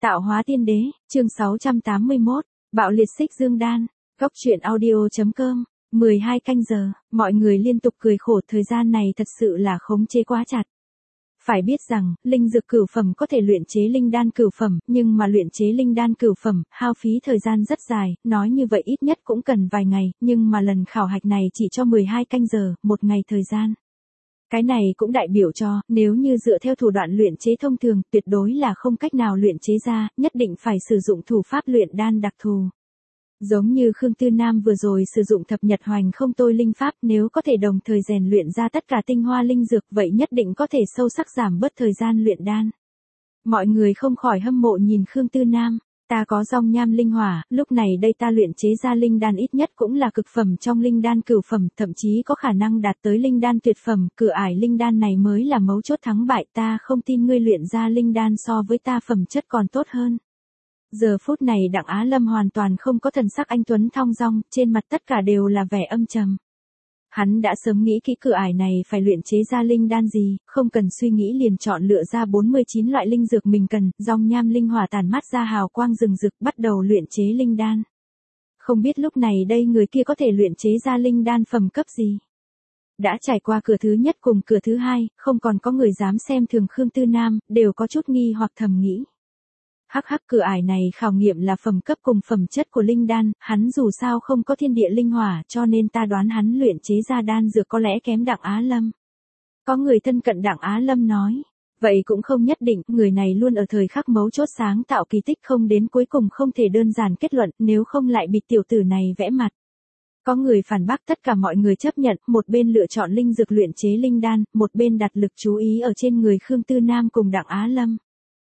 Tạo hóa tiên đế, chương 681, bạo liệt xích dương đan, góc truyện audio.com, 12 canh giờ, mọi người liên tục cười khổ, thời gian này thật sự là khống chế quá chặt. Phải biết rằng, linh dược cửu phẩm có thể luyện chế linh đan cửu phẩm, nhưng mà luyện chế linh đan cửu phẩm, hao phí thời gian rất dài, nói như vậy ít nhất cũng cần vài ngày, nhưng mà lần khảo hạch này chỉ cho 12 canh giờ, một ngày thời gian. Cái này cũng đại biểu cho, nếu như dựa theo thủ đoạn luyện chế thông thường, tuyệt đối là không cách nào luyện chế ra, nhất định phải sử dụng thủ pháp luyện đan đặc thù. Giống như Khương Tư Nam vừa rồi sử dụng thập nhật hoành không tôi linh pháp, nếu có thể đồng thời rèn luyện ra tất cả tinh hoa linh dược, vậy nhất định có thể sâu sắc giảm bớt thời gian luyện đan. Mọi người không khỏi hâm mộ nhìn Khương Tư Nam. Ta có dòng nham linh hỏa, lúc này đây ta luyện chế ra linh đan ít nhất cũng là cực phẩm trong linh đan cửu phẩm, thậm chí có khả năng đạt tới linh đan tuyệt phẩm, cửa ải linh đan này mới là mấu chốt thắng bại, ta không tin ngươi luyện ra linh đan so với ta phẩm chất còn tốt hơn. Giờ phút này Đặng Á Lâm hoàn toàn không có thần sắc anh tuấn thong dong, trên mặt tất cả đều là vẻ âm trầm. Hắn đã sớm nghĩ kỹ cửa ải này phải luyện chế ra linh đan gì, không cần suy nghĩ liền chọn lựa ra 49 loại linh dược mình cần, dòng nham linh hỏa tản mát ra hào quang rừng rực, bắt đầu luyện chế linh đan. Không biết lúc này đây người kia có thể luyện chế ra linh đan phẩm cấp gì. Đã trải qua cửa thứ nhất cùng cửa thứ hai, không còn có người dám xem thường Khương Tư Nam, đều có chút nghi hoặc thầm nghĩ. Hắc cửa ải này khảo nghiệm là phẩm cấp cùng phẩm chất của linh đan, hắn dù sao không có thiên địa linh hỏa, cho nên ta đoán hắn luyện chế ra đan dược có lẽ kém Đặng Á Lâm. Có người thân cận Đặng Á Lâm nói, vậy cũng không nhất định, người này luôn ở thời khắc mấu chốt sáng tạo kỳ tích, không đến cuối cùng không thể đơn giản kết luận, nếu không lại bị tiểu tử này vẽ mặt. Có người phản bác, tất cả mọi người chấp nhận, một bên lựa chọn linh dược luyện chế linh đan, một bên đặt lực chú ý ở trên người Khương Tư Nam cùng Đặng Á Lâm.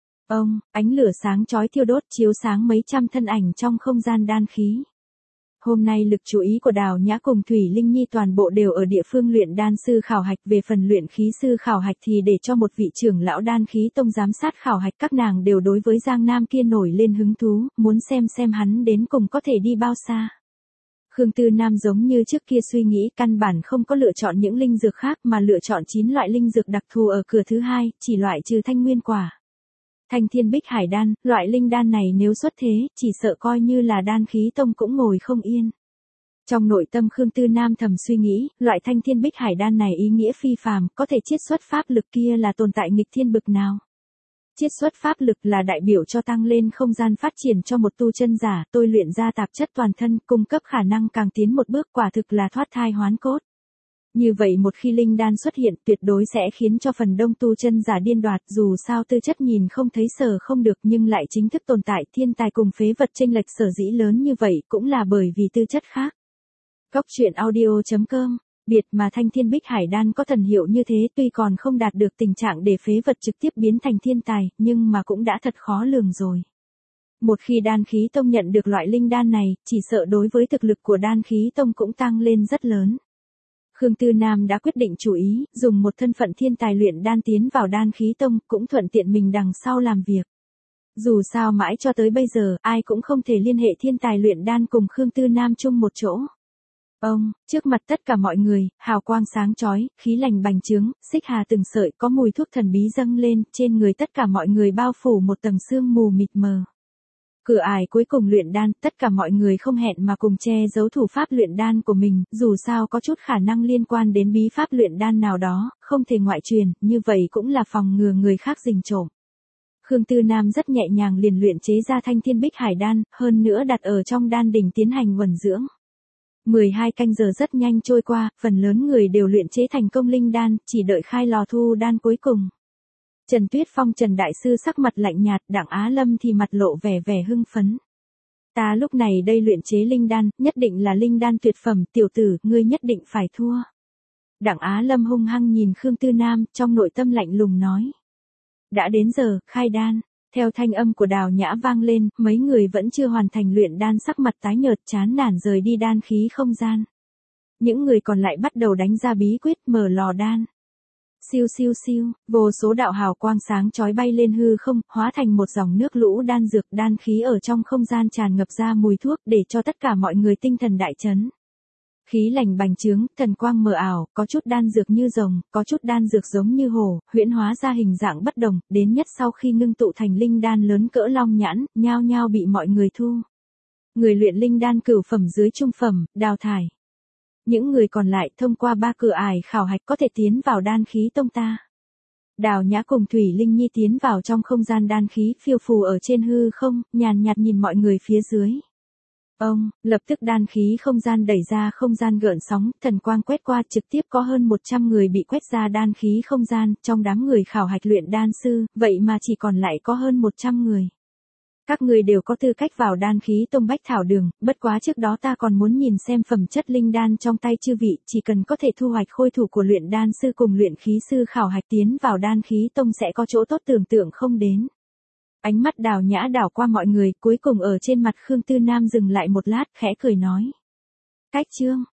Ánh lửa sáng chói thiêu đốt chiếu sáng mấy trăm thân ảnh trong không gian đan khí. Hôm nay lực chú ý của Đào Nhã cùng Thủy Linh Nhi toàn bộ đều ở địa phương luyện đan sư khảo hạch, về phần luyện khí sư khảo hạch thì để cho một vị trưởng lão đan khí tông giám sát khảo hạch, các nàng đều đối với Giang Nam kia nổi lên hứng thú, muốn xem hắn đến cùng có thể đi bao xa. Khương Tư Nam giống như trước kia suy nghĩ, căn bản không có lựa chọn những linh dược khác mà lựa chọn 9 loại linh dược đặc thù ở cửa thứ hai, chỉ loại trừ thanh nguyên quả. Thanh thiên bích hải đan, loại linh đan này nếu xuất thế, chỉ sợ coi như là đan khí tông cũng ngồi không yên. Trong nội tâm Khương Tư Nam thầm suy nghĩ, loại thanh thiên bích hải đan này ý nghĩa phi phàm, có thể chiết xuất pháp lực kia là tồn tại nghịch thiên bực nào. Chiết xuất pháp lực là đại biểu cho tăng lên không gian phát triển cho một tu chân giả, tôi luyện ra tạp chất toàn thân, cung cấp khả năng càng tiến một bước, quả thực là thoát thai hoán cốt. Như vậy một khi linh đan xuất hiện, tuyệt đối sẽ khiến cho phần đông tu chân giả điên đoạt, dù sao tư chất nhìn không thấy sờ không được nhưng lại chính thức tồn tại, thiên tài cùng phế vật chênh lệch sở dĩ lớn như vậy cũng là bởi vì tư chất khác. Góc truyện audio.com, biệt mà thanh thiên bích hải đan có thần hiệu như thế, tuy còn không đạt được tình trạng để phế vật trực tiếp biến thành thiên tài, nhưng mà cũng đã thật khó lường rồi. Một khi đan khí tông nhận được loại linh đan này, chỉ sợ đối với thực lực của đan khí tông cũng tăng lên rất lớn. Khương Tư Nam đã quyết định chủ ý, dùng một thân phận thiên tài luyện đan tiến vào đan khí tông, cũng thuận tiện mình đằng sau làm việc. Dù sao mãi cho tới bây giờ, ai cũng không thể liên hệ thiên tài luyện đan cùng Khương Tư Nam chung một chỗ. Trước mặt tất cả mọi người, hào quang sáng chói, khí lành bành trướng, xích hà từng sợi, có mùi thuốc thần bí dâng lên, trên người tất cả mọi người bao phủ một tầng sương mù mịt mờ. Cửa ải cuối cùng luyện đan, tất cả mọi người không hẹn mà cùng che giấu thủ pháp luyện đan của mình, dù sao có chút khả năng liên quan đến bí pháp luyện đan nào đó, không thể ngoại truyền, như vậy cũng là phòng ngừa người khác rình trộm. Khương Tư Nam rất nhẹ nhàng liền luyện chế ra thanh thiên bích hải đan, hơn nữa đặt ở trong đan đỉnh tiến hành uẩn dưỡng. 12 canh giờ rất nhanh trôi qua, phần lớn người đều luyện chế thành công linh đan, chỉ đợi khai lò thu đan cuối cùng. Trần Tuyết Phong Trần Đại Sư sắc mặt lạnh nhạt, Đặng Á Lâm thì mặt lộ vẻ hưng phấn. Ta lúc này đây luyện chế linh đan, nhất định là linh đan tuyệt phẩm, tiểu tử, ngươi nhất định phải thua. Đặng Á Lâm hung hăng nhìn Khương Tư Nam, trong nội tâm lạnh lùng nói. Đã đến giờ, khai đan. Theo thanh âm của Đào Nhã vang lên, mấy người vẫn chưa hoàn thành luyện đan sắc mặt tái nhợt chán nản rời đi đan khí không gian. Những người còn lại bắt đầu đánh ra bí quyết mở lò đan. Siêu, vô số đạo hào quang sáng chói bay lên hư không, hóa thành một dòng nước lũ đan dược, đan khí ở trong không gian tràn ngập ra mùi thuốc để cho tất cả mọi người tinh thần đại chấn. Khí lành bành trướng, thần quang mờ ảo, có chút đan dược như rồng, có chút đan dược giống như hổ, huyễn hóa ra hình dạng bất đồng, đến nhất sau khi ngưng tụ thành linh đan lớn cỡ long nhãn, nhao nhao bị mọi người thu. Người luyện linh đan cửu phẩm dưới trung phẩm, đào thải. Những người còn lại thông qua 3 cửa ải khảo hạch có thể tiến vào đan khí tông ta. Đào Nhã cùng Thủy Linh Nhi tiến vào trong không gian đan khí phiêu phù ở trên hư không, nhàn nhạt nhìn mọi người phía dưới. Lập tức đan khí không gian đẩy ra không gian gợn sóng, thần quang quét qua trực tiếp có hơn 100 người bị quét ra đan khí không gian, trong đám người khảo hạch luyện đan sư, vậy mà chỉ còn lại có hơn 100 người. Các người đều có tư cách vào đan khí tông Bách Thảo Đường, bất quá trước đó ta còn muốn nhìn xem phẩm chất linh đan trong tay chư vị, chỉ cần có thể thu hoạch khôi thủ của luyện đan sư cùng luyện khí sư khảo hạch tiến vào đan khí tông sẽ có chỗ tốt tưởng tượng không đến. Ánh mắt Đào Nhã đảo qua mọi người, cuối cùng ở trên mặt Khương Tư Nam dừng lại một lát, khẽ cười nói. Cách chương,